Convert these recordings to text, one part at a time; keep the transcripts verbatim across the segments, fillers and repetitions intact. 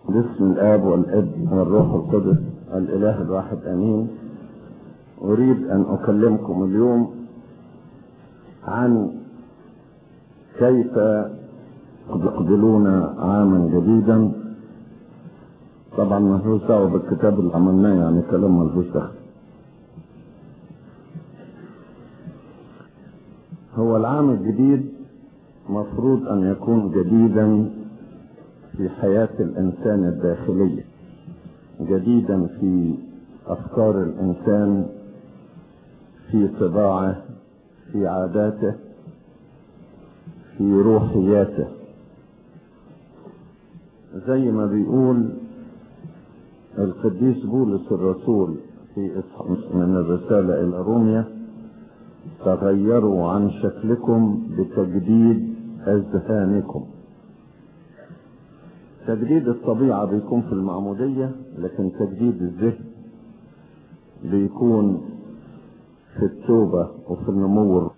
باسم الآب والابن والروح القدس الإله الواحد آمين. أريد أن أكلمكم اليوم عن كيف تقبلون عاما جديدا. طبعا ما هو دعوة بالكتاب اللي عملناه، يعني كلام ملهوش دخل. هو العام الجديد مفروض أن يكون جديدا في حياة الإنسان الداخلية، جديدا في أفكار الإنسان، في طباعه، في عاداته، في روحياته، زي ما بيقول القديس بولس الرسول في إصحاح من الرسالة إلى روميا: تغيروا عن شكلكم بتجديد أذهانكم. تجديد الطبيعة بيكون في المعمودية، لكن تجديد الذهن بيكون في التوبة وفي النمو.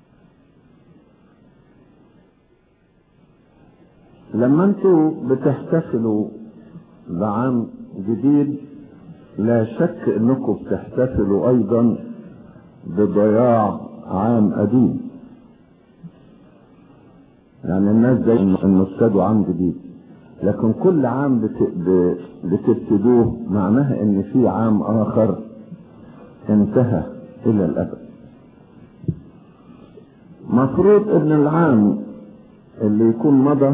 لما انتوا بتحتفلوا بعام جديد، لا شك انكم بتحتفلوا ايضا بضياع عام قديم. يعني الناس زي انه ابتدوا عام جديد، لكن كل عام بتبتدوه معناها ان في عام اخر انتهى الى الابد. مفروض ان العام اللي يكون مضى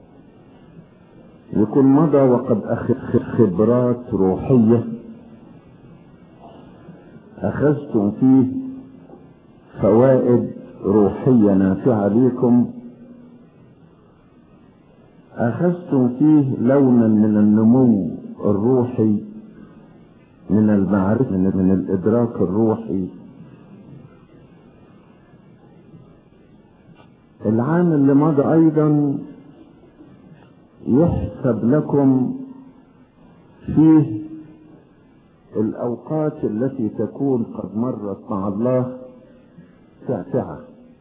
يكون مضى وقد اخذ خبرات روحية اخذتم فيه فوائد روحية نافعة ليكم، اخذتم فيه لونا من النمو الروحي، من المعرفة، من الادراك الروحي. العام اللي مضى ايضا يحسب لكم فيه الاوقات التي تكون قد مرت مع الله ساعة.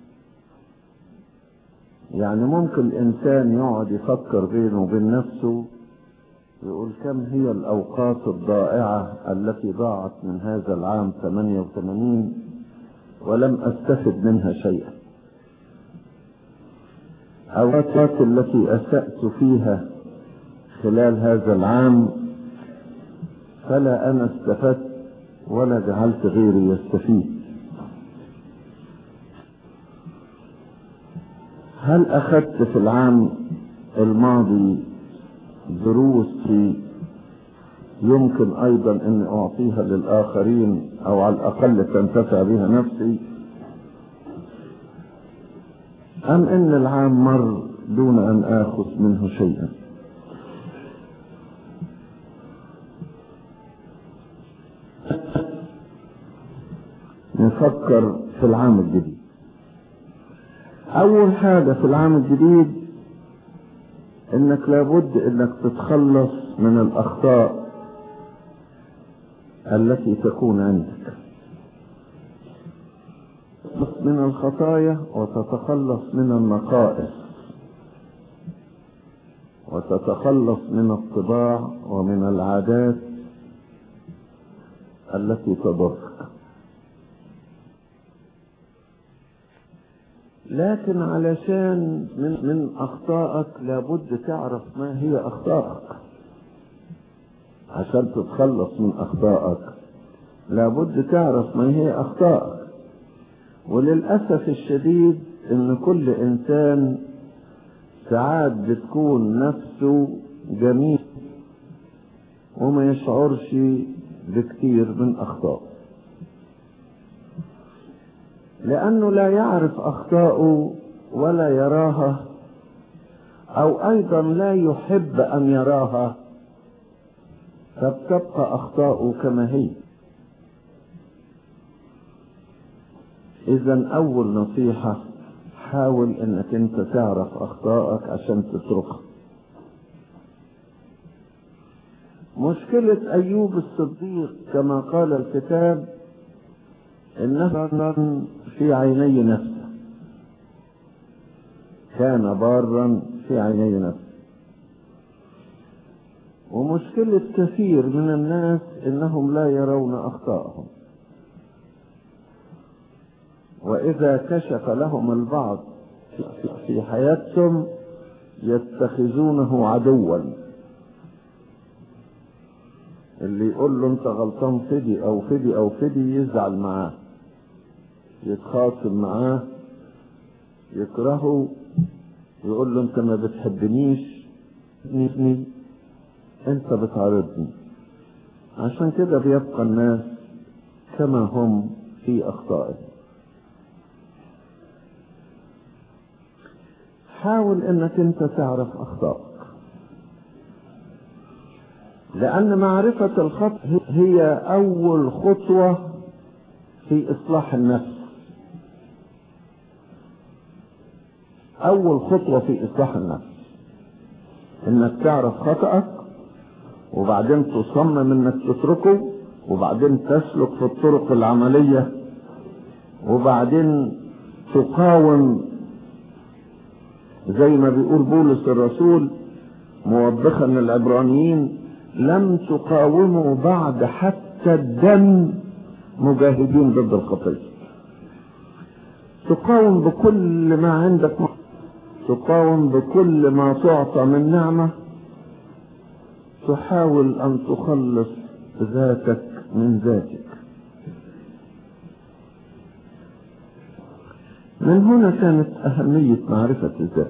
يعني ممكن الانسان يقعد يفكر بينه وبين نفسه، يقول كم هي الاوقات الضائعة التي ضاعت من هذا العام ثمانية وثمانين ولم استفد منها شيئا. أوقات التي أسأت فيها خلال هذا العام فلا أنا استفدت ولا جعلت غيري يستفيد. هل أخذت في العام الماضي دروس يمكن أيضا أن أعطيها للآخرين، أو على الأقل تنتفع بها نفسي؟ أم إن العام مر دون أن آخذ منه شيئا؟ نفكر في العام الجديد. أول حاجة في العام الجديد إنك لابد إنك تتخلص من الأخطاء التي تكون عندك، من الخطايا وتتخلص من النقائص، وتتخلص من الطباع ومن العادات التي تضرك. لكن علشان من, من أخطائك لابد تعرف ما هي أخطائك. عشان تتخلص من أخطائك لابد تعرف ما هي أخطائك. وللأسف الشديد ان كل انسان ساعات بتكون نفسه جميل وما يشعرش بكثير من اخطائه، لانه لا يعرف اخطائه ولا يراها، او ايضا لا يحب ان يراها، فبتبقى اخطائه كما هي. اذا اول نصيحة، حاول انك انت تعرف اخطائك عشان تتركها. مشكلة ايوب الصديق كما قال الكتاب انه في عيني نفسه، كان بارا في عيني نفسه. ومشكلة كثير من الناس انهم لا يرون اخطاءهم، واذا كشف لهم البعض في حياتهم يتخذونه عدوا. اللي يقول له انت غلطان فدي او فدي او فدي يزعل معاه، يتخاصم معاه، يكرهه، يقول له انت ما بتحبنيش، انت بتعارضني. عشان كده بيبقى الناس كما هم في اخطائهم. حاول انك انت تعرف اخطائك، لان معرفة الخطأ هي اول خطوة في اصلاح النفس، اول خطوة في اصلاح النفس انك تعرف خطأك، وبعدين تصمم انك تتركه، وبعدين تسلك في الطرق العملية، وبعدين تقاوم زي ما بيقول بولس الرسول موبخا العبرانيين: لم تقاوموا بعد حتى الدم مجاهدين ضد الخطية. تقاوم بكل ما عندك، تقاوم بكل ما تعطى من نعمة، تحاول ان تخلص ذاتك من ذاتك. من هنا كانت اهمية معرفة الذات.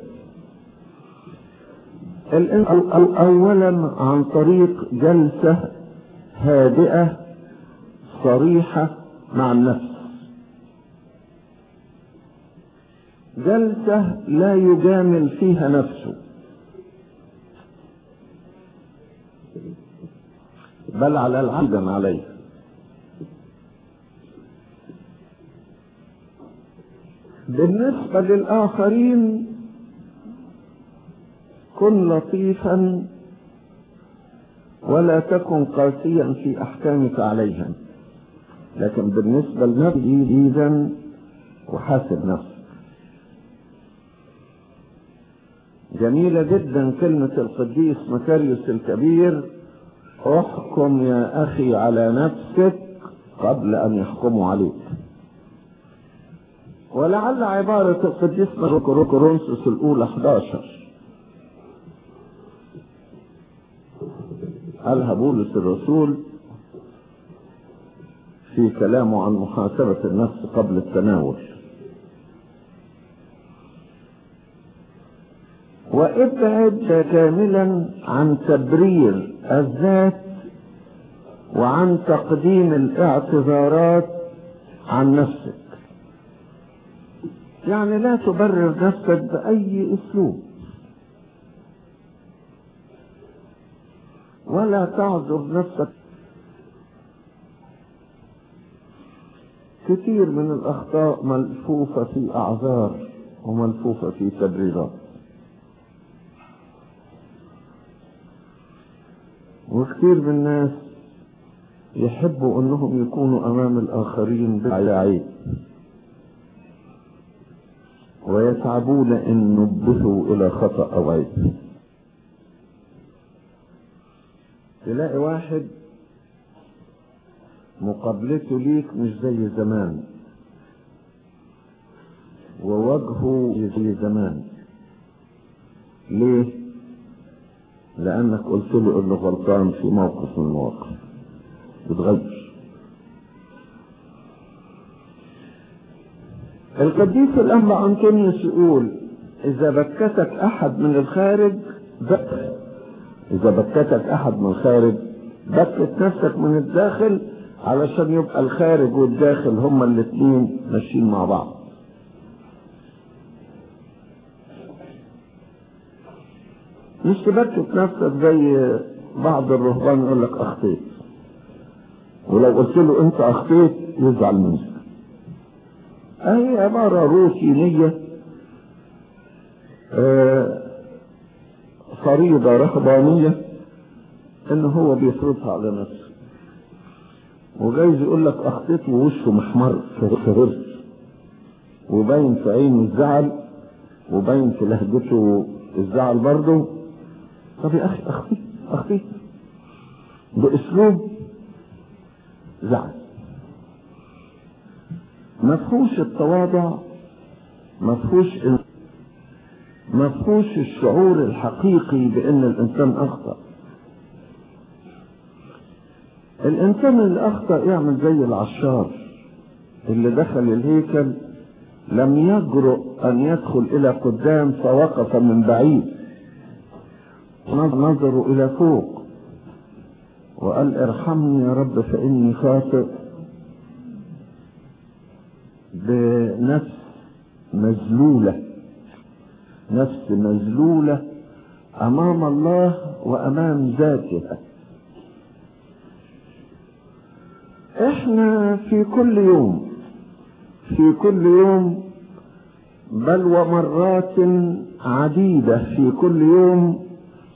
اولا عن طريق جلسة هادئة صريحة مع النفس، جلسة لا يجامل فيها نفسه، بل على العزم عليه. بالنسبة للآخرين كن لطيفا ولا تكن قاسيا في أحكامك عليهم، لكن بالنسبة لنفسك إذن وحاسب نفسك. جميلة جدا كلمة القديس مكاريوس الكبير: احكم يا أخي على نفسك قبل أن يحكموا عليك. ولعل عبارة القديس كورنثوس الأولى أحد عشر قالها بولس الرسول في كلامه عن محاسبة النفس قبل التناول: وابعد كاملا عن تبرير الذات وعن تقديم الاعتذارات عن نفسك. يعني لا تبرر نفسك بأي أسلوب، ولا تعذر نفسك. كثير من الأخطاء ملفوفة في أعذار وملفوفة في تبريرات، وكثير من الناس يحبوا أنهم يكونوا أمام الآخرين بلا عيب، ويتعبون إن نبهوا إلى خطأ أو عيب. تلاقي واحد مقابلته ليك مش زي زمان، ووجهه زي زمان. ليه؟ لأنك قلت له إنه غلطان في موقف من المواقف، بتغير. القديس الأنبا أنطونيوس يقول: إذا بكتك أحد من الخارج بكت، إذا بكتك أحد من الخارج بكت نفسك من الداخل، علشان يبقى الخارج والداخل هما الاثنين ماشيين مع بعض. مش تبكت نفسك زي بعض الرهبان يقول لك أخطيت، ولو قلت له أنت أخطيت يزعل منك. أهي عبارة روتينية، آه فريضة رهبانية إن هو بيفرضها على نفسه. وجايز يقول لك أخطيت ووشه محمر فررت، وباين في عينه الزعل، وباين في لهجته الزعل برضه. طب يا أخي أخطيت أخطيت باسلوب زعل، ما فيهوش التواضع، ما فيهوش ما فيهوش الشعور الحقيقي بان الانسان اخطأ. الانسان اللي اخطأ يعمل زي العشار اللي دخل الهيكل، لم يجرؤ ان يدخل الى قدام فوقف من بعيد، نظروا الى فوق وقال ارحمني يا رب فاني خاطئ، بنفس مذلولة، نفس مذلولة امام الله وامام ذاتها. احنا في كل يوم في كل يوم بل ومرات عديدة في كل يوم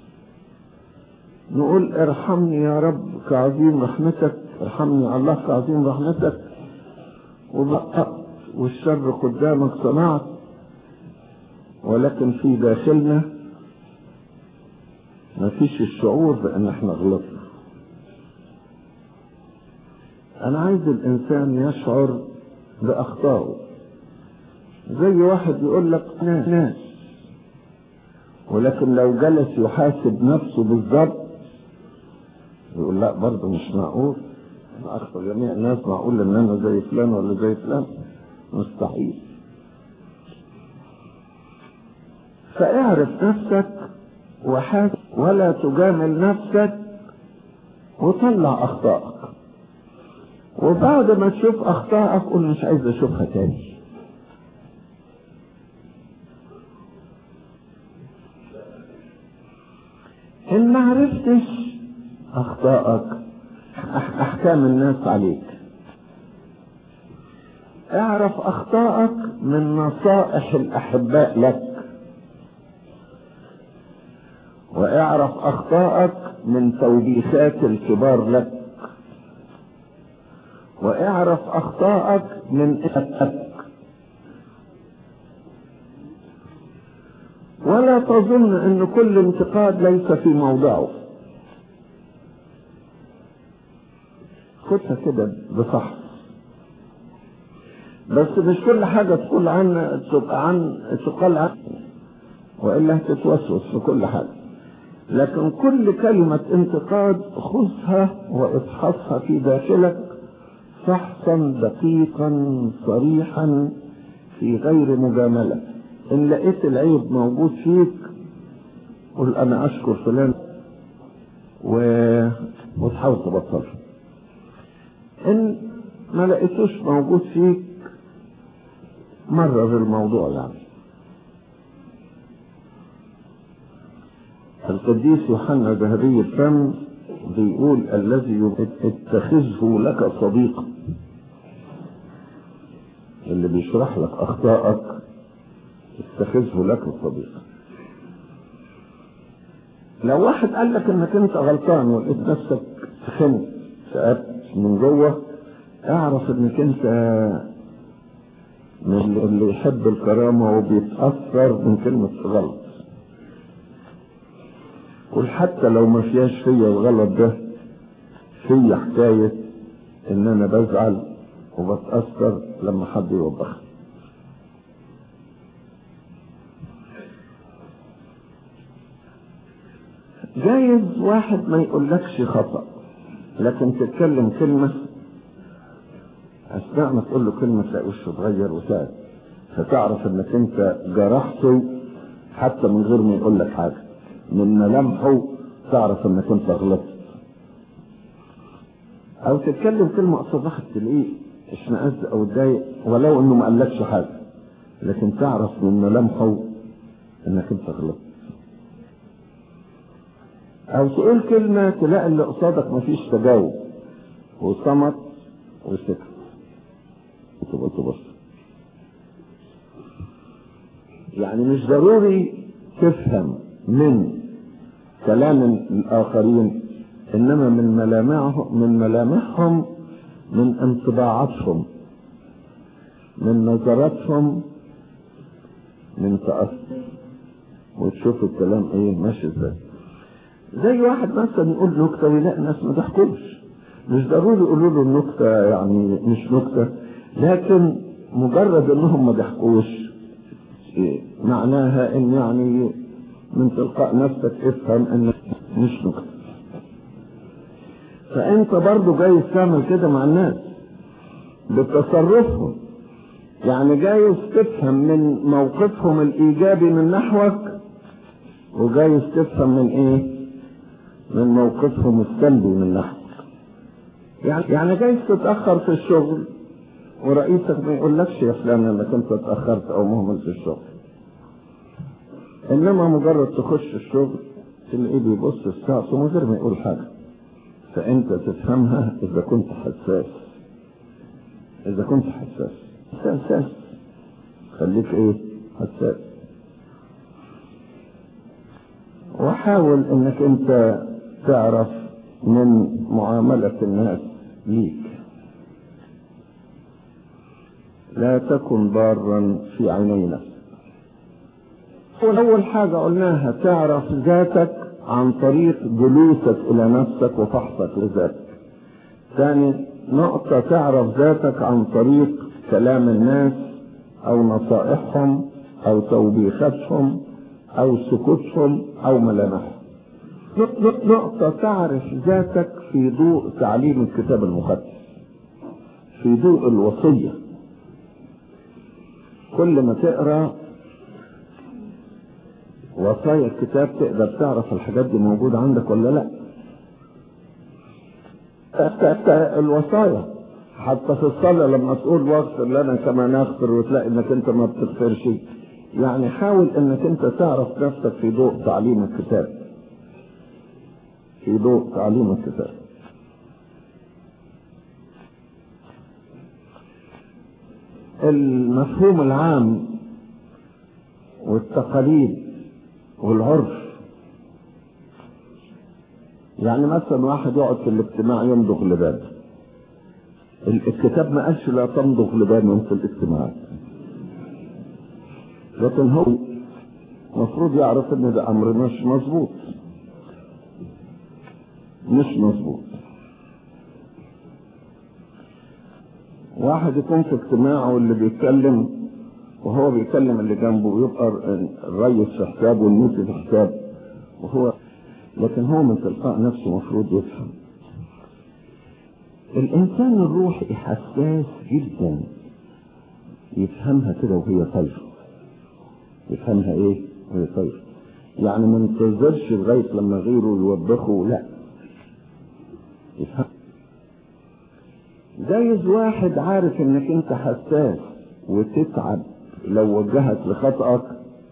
نقول ارحمني يا رب كعظيم رحمتك، ارحمني يا الله كعظيم رحمتك، وبقى والشر قدامك صنعت، ولكن في داخلنا ما فيش الشعور بان احنا غلطنا. انا عايز الانسان يشعر باخطائه، زي واحد يقول لك ناس، ولكن لو جلس يحاسب نفسه بالظبط يقول لا برضه مش معقول انا اخطأ جميع الناس، معقول ان انا زي فلان ولا زي فلان؟ مستحيل. فاعرف نفسك وحاسب، ولا تجامل نفسك، وطلع اخطائك، وبعد ما تشوف اخطائك قول مش عايز اشوفها تاني. ان ما عرفتش اخطائك احكام الناس عليك، اعرف اخطائك من نصائح الاحباء لك، واعرف اخطائك من توبيخات الكبار لك، واعرف اخطائك من اثباتك. ولا تظن ان كل انتقاد ليس في موضعه، خدها كده بصح، بس مش كل حاجة تقول عن تبقى عن تقال عن، وإلا هتتوسوس في كل حاجة. لكن كل كلمة انتقاد خذها وافحصها في داخلك فحصا دقيقا صريحا في غير مجاملة. ان لقيت العيب موجود فيك قل انا اشكر فلان و... وتحاول تبطله. ان ما لقيتوش موجود فيك مرر الموضوع. يعني القديس يوحنا ذهبي الفم بيقول الذي اتخذه لك صديقا، اللي بيشرح لك اخطائك اتخذه لك صديقا. لو واحد قال لك انك انت غلطان ولقيت نفسك تخنت سقطت من جوه، اعرف انك انت من اللي يحب الكرامة وبيتأثر من كلمة غلط. قل حتى لو ما فيهاش فيا الغلط ده، فيا حكاية ان انا بزعل وبتأثر لما حد يوبخني. جايز واحد ما يقولكش خطأ، لكن تتكلم كلمة اثناء ما تقول له كلمة تلاقي وشه اتغير وساعد، فتعرف انك انت جرحته حتى من غير ما يقول لك حاجة، من ملامحه تعرف انك انت غلطت. او تتكلم كلمة قصاد واحد تلاقيه اشمئز او اتضايق ولو انه ما قالكش حاجة، لكن تعرف من ملامحه انك انت غلطت. او تقول كلمة تلاقي اللي قصادك مفيش تجاوب وصمت وسكت، وتبقى تبص. يعني مش ضروري تفهم من كلام الآخرين، إنما من ملامحهم من ملامحهم من انطباعاتهم من نظراتهم من تأثر، وتشوف الكلام ايه ماشي ازاي. زي واحد مثلا يقول نكتة ويلاقي الناس ما ضحكوش، مش ضروري يقولوا له النكتة يعني مش نكتة، لكن مجرد انهم ما ضحكوش معناها ان يعني من تلقاء نفسك افهم ان مش نكتة. فانت برضو جايز تعمل كده مع الناس بتصرفهم، يعني جايز تفهم من موقفهم الايجابي من نحوك، وجايز تفهم من ايه؟ من موقفهم السلبي من نحوك. يعني يعني جايز تتاخر في الشغل ورئيسك ما يقولكش يا فلان انك انت اتاخرت او مهمل في الشغل، انما مجرد تخش الشغل تلاقيه بيبص الساعه من غير ما يقول حاجه، فانت تفهمها اذا كنت حساس. اذا كنت حساس حساس خليك ايه؟ حساس. وحاول انك انت تعرف من معاملة الناس ليك، لا تكن ضارا في عيني نفسك. اول حاجة قلناها تعرف ذاتك عن طريق جلوسك الى نفسك وفحصك لذاتك. ثاني نقطة تعرف ذاتك عن طريق كلام الناس او نصائحهم او توبيخاتهم او سكوتهم او ملامحهم. نقطة تعرف ذاتك في ضوء تعليم الكتاب المقدس، في ضوء الوصية. كل ما تقرأ وصايا الكتاب تقدر تعرف الحاجات دي موجودة عندك ولا لا. الوصايا حتى في الصلاة لما تقول واغفر لنا كما نغفر وتلاقي انك انت ما بتغفرش، يعني حاول انك انت تعرف نفسك في ضوء تعليم الكتاب، في ضوء تعليم الكتاب. المفهوم العام والتقاليد والعرف، يعني مثلا واحد يقعد في الاجتماع يمضغ لبانه، الكتاب ما قالش لا تمضغ لبانه في الاجتماعات، لكن هو المفروض يعرف ان ده امر مش مظبوط، مش مظبوط. واحد يكون في اجتماع واللي بيتكلم وهو بيكلم اللي جنبه، يبقى الريس في حساب والنوتي في حساب، وهو لكن هو من تلقاء نفسه مفروض يفهم. الانسان الروحي حساس جدا، يفهمها كده وهي طايره، يفهمها ايه وهي طايره، يعني ما ينتظرش لغايه لما غيره يوبخه، لا يفهم. جايز واحد عارف انك انت حساس وتتعب لو وجهك لخطأك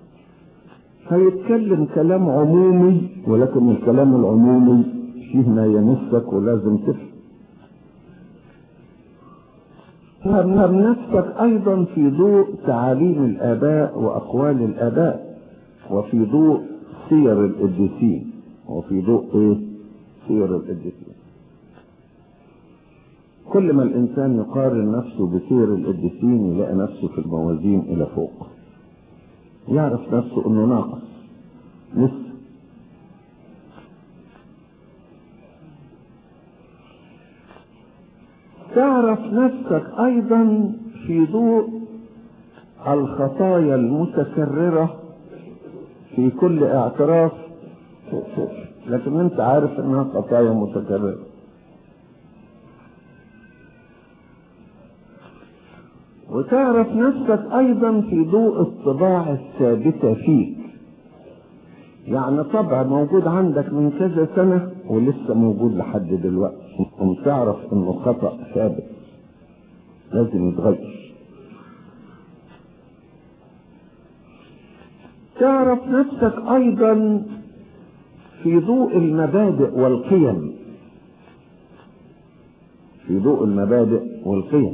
فيتكلم كلام عمومي، ولكن الكلام العمومي فيه ما يمسك ولازم تفهم. فهم نفسك ايضا في ضوء تعاليم الاباء واقوال الاباء، وفي ضوء سير القديسين، وفي ضوء ايه؟ سير القديسين. كل ما الانسان يقارن نفسه بسير القديسين يلاقي نفسه في الموازين الى فوق، يعرف نفسه انه ناقص لسه. تعرف نفسك ايضا في ضوء الخطايا المتكررة في كل اعتراف، لكن انت عارف انها خطايا متكررة. وتعرف نفسك ايضا في ضوء الطباع الثابتة فيك، يعني طبع موجود عندك من كذا سنة ولسه موجود لحد دلوقتي، وتعرف انه خطأ ثابت لازم يتغير. تعرف نفسك ايضا في ضوء المبادئ والقيم، في ضوء المبادئ والقيم.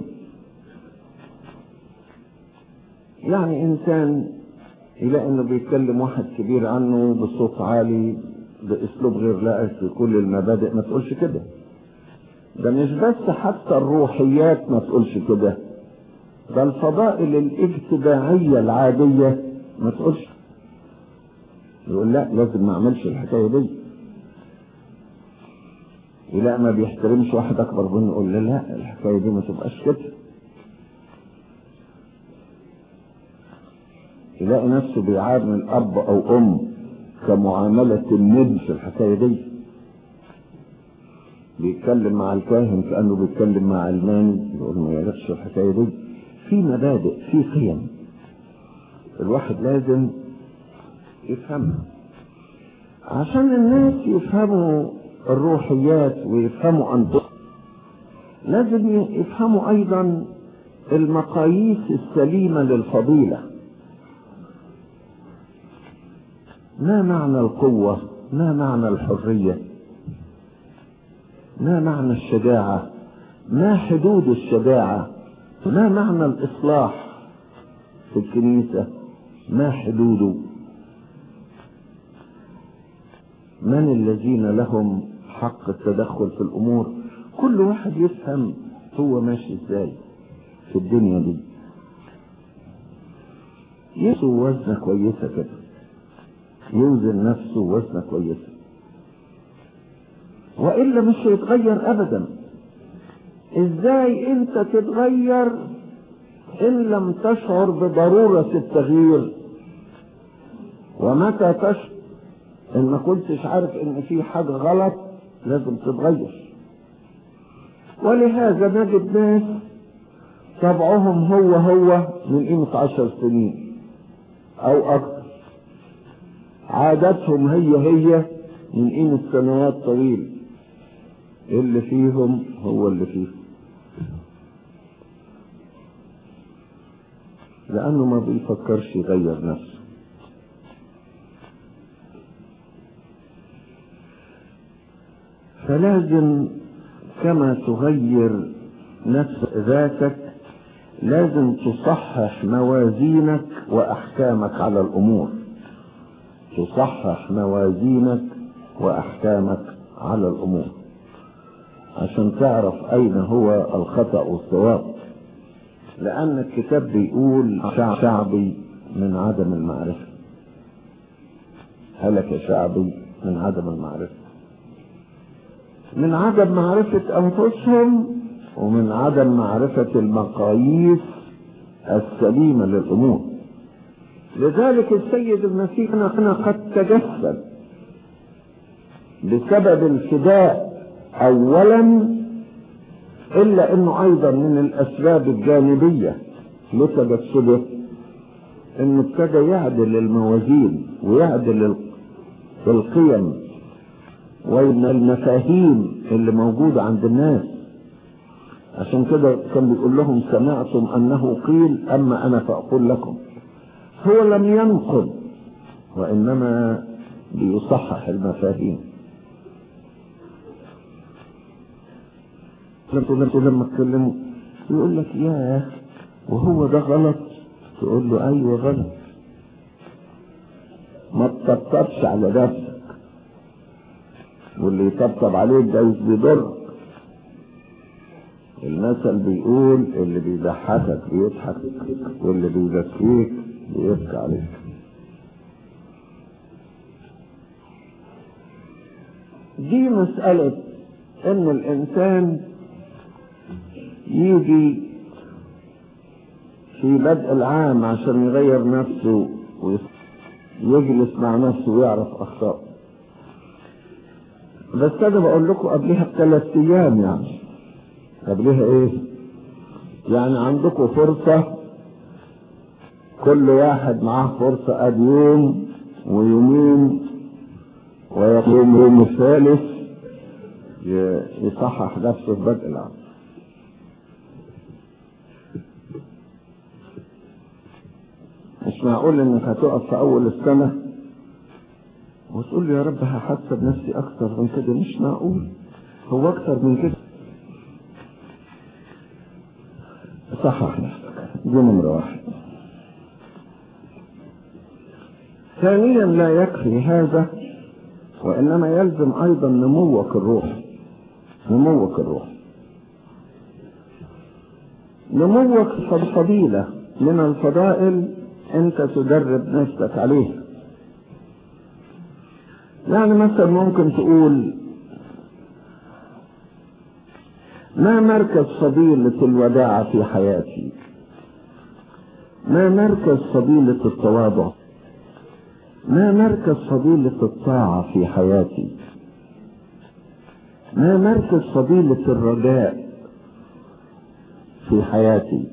يعني انسان يلاقي انه بيتكلم واحد كبير عنه بصوت عالي باسلوب غير لائق في كل المبادئ، ما تقولش كده. ده مش بس حتى الروحيات ما تقولش كده، ده الفضائل الاجتماعية العادية ما تقولش. يقول لا لازم ما اعملش الحكاية دي، يلاقي ما بيحترمش واحد اكبر منه يقول له لا الحكايه دي ما تبقاش كده. يلاقي نفسه بيعامل اب او ام كمعامله الند في الحكايه دي، بيتكلم مع الكاهن كانه بيتكلم مع علماني، يقول ما يعرفش الحكايه دي. في مبادئ، في قيم الواحد لازم يفهمها عشان الناس يفهموا الروحيات ويفهموا أنفسهم. لازم يفهموا أيضا المقاييس السليمة للفضيلة. ما معنى القوة؟ ما معنى الحرية؟ ما معنى الشجاعة؟ ما حدود الشجاعة؟ ما معنى الإصلاح في الكنيسة؟ ما حدوده؟ من الذين لهم حق التدخل في الأمور؟ كل واحد يفهم هو ماشي ازاي في الدنيا دي. يسوي وزنة كويسة كده، يوزن نفسه وزنة كويسة، وإلا مش هيتغير أبدا. ازاي انت تتغير ان لم تشعر بضرورة التغيير؟ ومتى تشعر ان ما كنتش عارف ان في حاجة غلط لازم تتغير. ولهذا نجد ناس طبعهم هو هو من قيمة عشر سنين او اكثر، عاداتهم هي هي من قيمة سنوات طويلة، اللي فيهم هو اللي فيهم، لانه ما بيفكرش يغير نفسه. فلازم كما تغير نفس ذاتك لازم تصحح موازينك واحكامك على الامور، تصحح موازينك واحكامك على الامور عشان تعرف اين هو الخطأ والصواب. لان الكتاب بيقول شعبي من عدم المعرفة، هلك شعبي من عدم المعرفة، من عدم معرفة أنفسهم ومن عدم معرفة المقاييس السليمة للأمور. لذلك السيد المسيح هنا قد تجسد بسبب الفداء أولا، إلا أنه أيضا من الأسباب الجانبية لتجسده أنه ابتدى يعدل الموازين ويعدل القيم وإن المفاهيم اللي موجودة عند الناس. عشان كده كان بيقول لهم سمعتم أنه قيل أما أنا فأقول لكم. هو لم ينقل وإنما بيصحح المفاهيم. لما تكلموا يقول لك ياه وهو ده غلط، تقول له أيوة غلط، ما تطبطبش على نفسك، واللي يطبطب عليك ده بيضر. المثل بيقول اللي بيضحكك بيضحك واللي بيبكيك بيبكي عليك. دي مسألة ان الانسان يجي في بدء العام عشان يغير نفسه ويجلس مع نفسه ويعرف اخطائه. بس انا بقول لكم قبلها بثلاث ايام، يعني قبلها ايه؟ يعني عندكم فرصة، كل واحد معاه فرصة ادي يوم ويومين ويقوم يوم الثالث يصحح نفسه في بدء العام. مش معقول انك هتقف في اول السنة وتقول لي يا رب هحسب نفسي اكتر من كده، مش معقول، هو اكتر من كده. صحح نفسك، دي نمرة واحد. ثانيا لا يكفي هذا وانما يلزم ايضا نموك الروح. نموك الروح نموك فضيلة من الفضائل انت تدرب نفسك عليها. يعني مثلا ممكن تقول ما مركز فضيلة الوداعة في حياتي؟ ما مركز فضيلة التواضع؟ ما مركز فضيلة الطاعة في حياتي؟ ما مركز فضيلة الرجاء في حياتي؟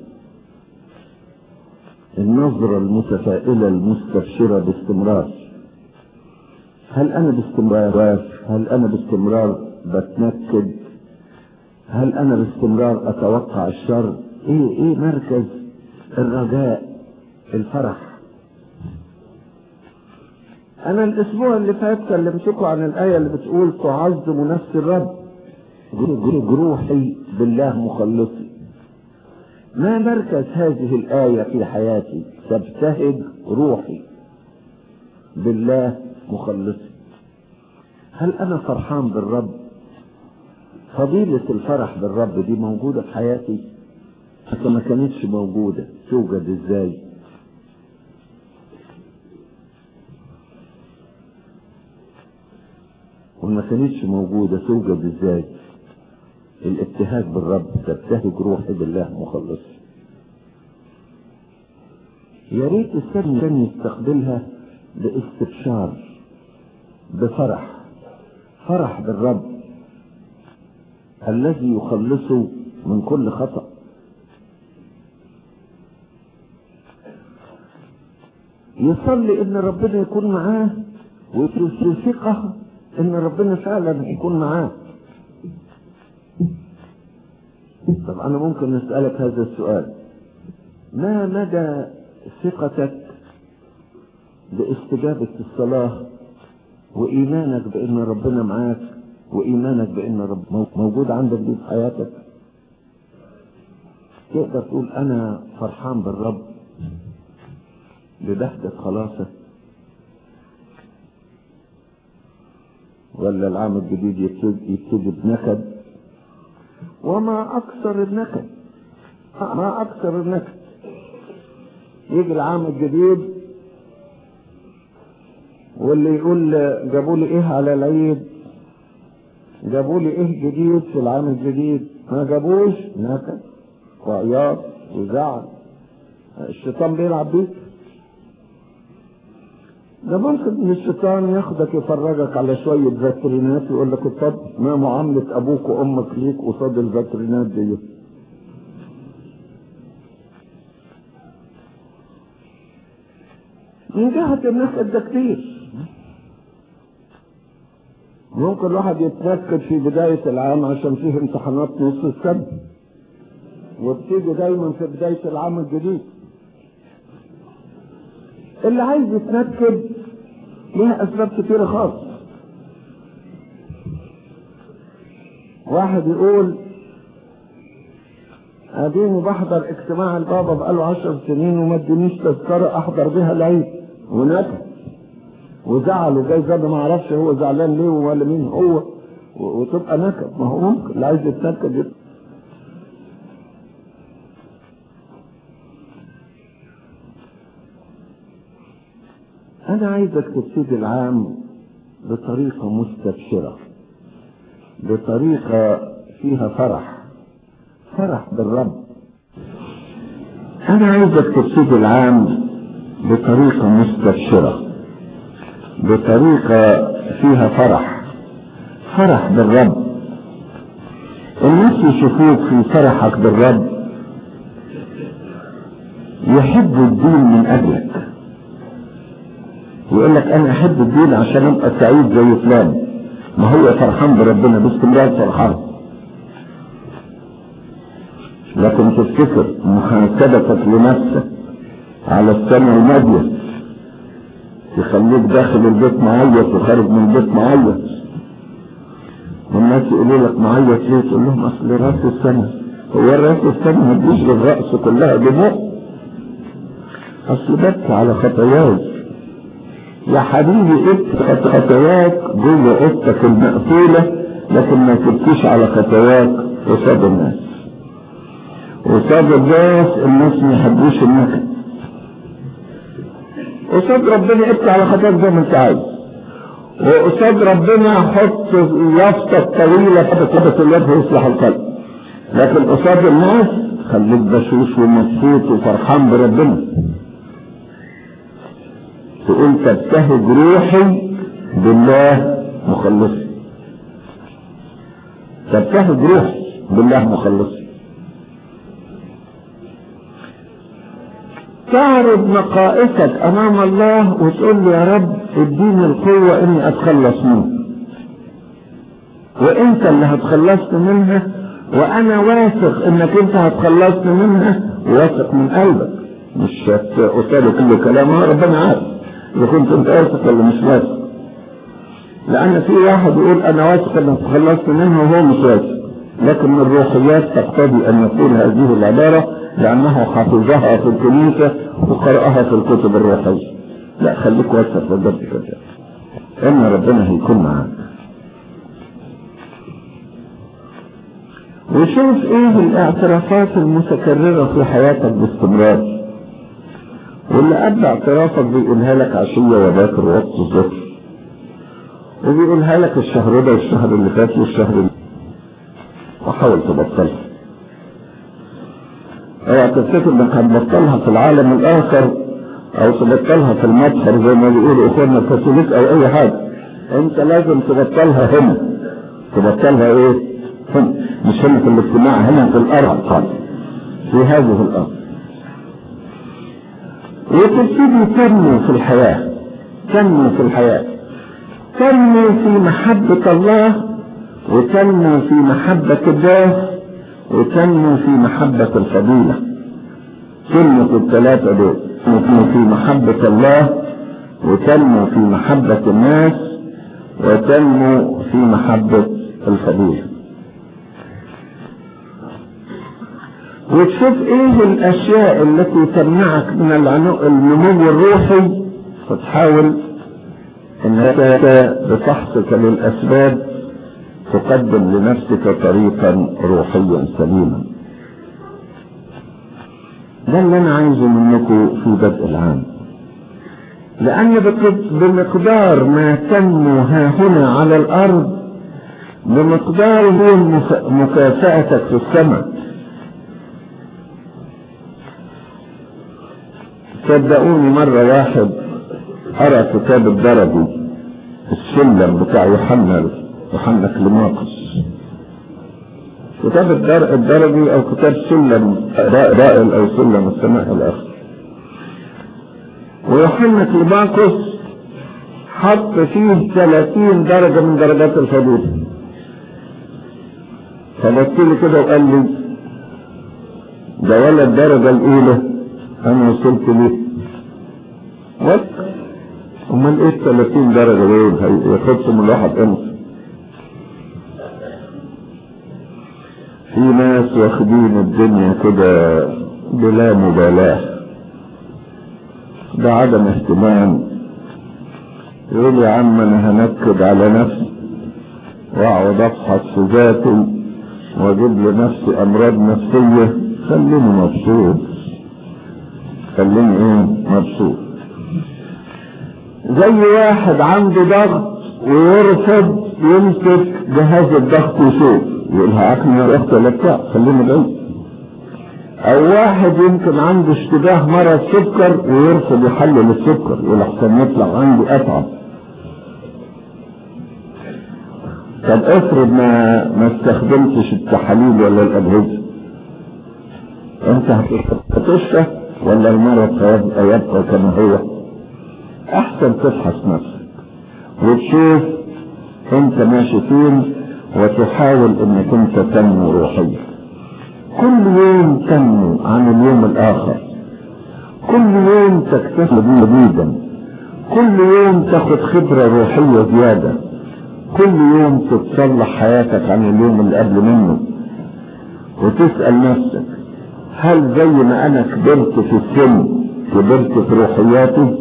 النظرة المتفائلة المستبشرة باستمرار. هل أنا باستمرار هل أنا باستمرار بتنكد؟ هل أنا باستمرار أتوقع الشر؟ إيه إيه مركز الرجاء الفرح؟ أنا الأسبوع اللي فات كلمتكم عن الآية اللي بتقول تعظم نفس الرب جروحي بالله مخلصي. ما مركز هذه الآية في حياتي؟ تبتهج روحي بالله مخلصي. هل أنا فرحان بالرب؟ فضيلة الفرح بالرب دي موجودة في حياتي؟ حتى ما كانتش موجودة، توجد ازاي؟ وما كانتش موجودة توجد ازاي؟ الابتهاج بالرب، تبتهج روحي بالله مخلصي. يا ريت السبب كان يستقبلها باستبشار، بفرح، فرح بالرب الذي يخلصه من كل خطأ. يصلي ان ربنا يكون معاه وفي ثقة ان ربنا فعلا يكون معاه. طب انا ممكن اسألك هذا السؤال: ما مدى ثقتك باستجابة الصلاة وايمانك بان ربنا معاك وايمانك بان رب موجود عندك دي في حياتك؟ تقدر تقول انا فرحان بالرب ببهجة خلاصه؟ ولا العام الجديد يبتدي بنكد؟ وما اكثر النكد، ما اكثر النكد. يجي العام الجديد واللي يقول جابوا لي ايه على العيد، جابوا لي ايه جديد في العام الجديد؟ ما جابوش، نكد وعياط وزعل. الشيطان بيلعب بيك. ده ممكن ان الشيطان ياخدك يفرجك على شوية فيترينات ويقول لك طب ما معاملة ابوك وامك ليك قصاد الفيترينات دي؟ من جهة النكد ده كتير. ممكن الواحد يتنكد في بداية العام عشان فيه امتحانات نص السنة، وبتيجي دايما في بداية العام الجديد. اللي عايز يتنكد ليها اسباب كتيرة خالص. واحد يقول اديني بحضر اجتماع البابا بقاله عشر سنين وما ادونيش تذكرة احضر بها العيد، ونكد وزعل، وجاي زي ما اعرفش هو زعلان ليه ولا مين هو، وتبقى نكد. ما هو ممكن اللي عايز يتنكد يبقى. انا عايزك تبتدي العام بطريقة مستبشرة، بطريقة فيها فرح، فرح بالرب. انا عايزك تبتدي العام بطريقة مستبشرة، بطريقة فيها فرح، فرح بالرب. الناس يشوفوك في فرحك بالرب يحبوا الدين من اجلك، ويقول لك انا احب الدين عشان ابقى سعيد زي فلان. ما هو فرحان بربنا باستمرار فرحان. لكن تفتكر محاسبتك لنفسك على السنة الماضية يخليك داخل البيت معيط وخارج من البيت معيط، والناس يقولوا لك معيط ليه؟ تقول لهم اصل راس السنة. هو راس السنة ما تجيش للرأس كلها دموع؟ اصل بكي على خطاياي. يا حبيبي ابكي خطاياك جوه اوضتك المقفولة، لكن ما تبكيش على خطاياك قصاد الناس. قصاد الناس الناس ما يحبوش النكد. قصاد ربنا ابكي على خطاياك زي ما انت عايز، وقصاد ربنا حط يافطة طويلة ثبت الوجه ويصلح القلب. لكن قصاد الناس خليك بشوش ومبسوط وفرحان بربنا. تقول تبتهج روحي بالله مخلصي، تبتهج روحي بالله مخلصي. تعرض نقائصك امام الله وتقول له يا رب اديني القوة اني اتخلص منه، وانت اللي هتخلصني منها، وانا واثق انك انت هتخلصني منها، واثق من قلبك، مش هتقول كل كلام ربنا عارف اذا كنت انت واثق ولا مش واثق. لان في واحد يقول انا واثق انك تخلصني منها وهو مش واثق، لكن الروحيات تقتضي ان يقول هذه العبارة لانه حفظها في الكنيسة وقرأها في الكتب الروحية. لا، خليك واثق بجد كده ان ربنا هيكون معاك. وشوف ايه الاعترافات المتكررة في حياتك باستمرار، واللي قبل اعترافك بيقولها لك عشية وباكر ووقت الظهر، وبيقولها لك الشهر ده والشهر اللي فات والشهر اللي وحاول تبطلها. اوعى تفتكر انك هتبطلها في العالم الاخر او تبطلها في المظهر زي ما بيقولوا اخواننا الكاثوليك او اي حاجة. انت لازم تبطلها هنا. تبطلها ايه؟ هنا، مش هنا في الاجتماع، هنا في الارض خالص، في هذه الارض. وتبتدي تنمو في الحياة، تنمو في الحياة، تنمو في محبة الله، وتنمو في محبة الله، وتنمو في محبة الفضيلة. تنمو الثلاثة دول، تنمو في محبة الله، وتنمو في محبة الناس، وتنمو في محبة الفضيلة. وتشوف ايه الاشياء التي تمنعك من النمو الروحي، وتحاول انك بفحصك للاسباب تقدم لنفسك طريقا روحيا سليما. ده اللي انا عايزه منكم في بدء العام، لان بمقدار ما تنمو ها هنا على الارض بمقدار هو مكافأتك في السماء. صدقوني مرة واحد قرأ كتاب الدرجي، السلم بتاع يوحنا يوحنا كليماكوس، كتاب الدرجي او كتاب سلم رائل او سلم السماء الاخر. ويوحنا كليماكوس حط فيه ثلاثين درجة من درجات الفضيلة. فبصلي كده وقال لي ده ولا الدرجة الاولى انا وصلت ليه؟ وات؟ امال ايه الثلاثين درجة دول هياخدهم الواحد امتى؟ في ناس واخدين الدنيا كده بلا مبالاة، ده عدم اهتمام. يقول يا عم انا هنكد على نفسي واقعد ابحث في ذاتي واجيب لنفسي امراض نفسية، خليني مبسوط، خليني ايه مبسوط. زي واحد عنده ضغط ويرفض يمسك جهاز الضغط ويشوف، يقول هاكل يا اختي ولا بتاع، خليني بعيد. او واحد يمكن عنده اشتباه مرض سكر ويرفض يحلل السكر، يقول احسن يطلع عندي اتعب. طب افرض ما ما استخدمتش التحاليل ولا الاجهزه، انت هتشفى ولا المرض هيبقى كما هو؟ احسن تفحص نفسك وتشوف انت ماشي فين، وتحاول انك انت تنمو روحيا. كل يوم تنمو عن اليوم الاخر، كل يوم تكتسب جديدا، كل يوم تاخد خبرة روحية زيادة، كل يوم تتصلح حياتك عن اليوم اللي قبل منه. وتسأل نفسك هل زي ما انا كبرت في السن كبرت في روحياتي؟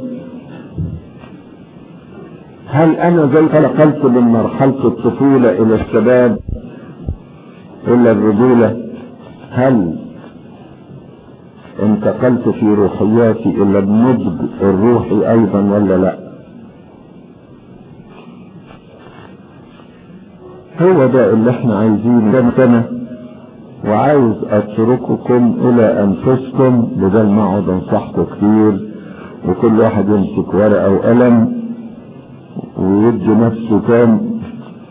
هل انا زي انتقلت من مرحلة الطفولة الى الشباب الى الرجولة؟ هل انتقلت في روحياتي الى النضج الروحي ايضا ولا لا؟ هو ده اللي احنا عايزينه. كم سنة وعايز اترككم الى انفسكم بدل ما اقعد انصحكم كتير وكل واحد يمسك ورقه وقلم ويدي نفسه كام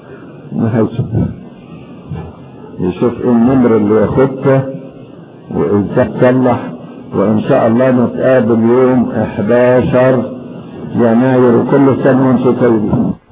يشوف ايه النمر اللي ياخدها وازاي تصلح. وان شاء الله نتقابل يوم احداشر يناير وكل سنه وانتم طيبين.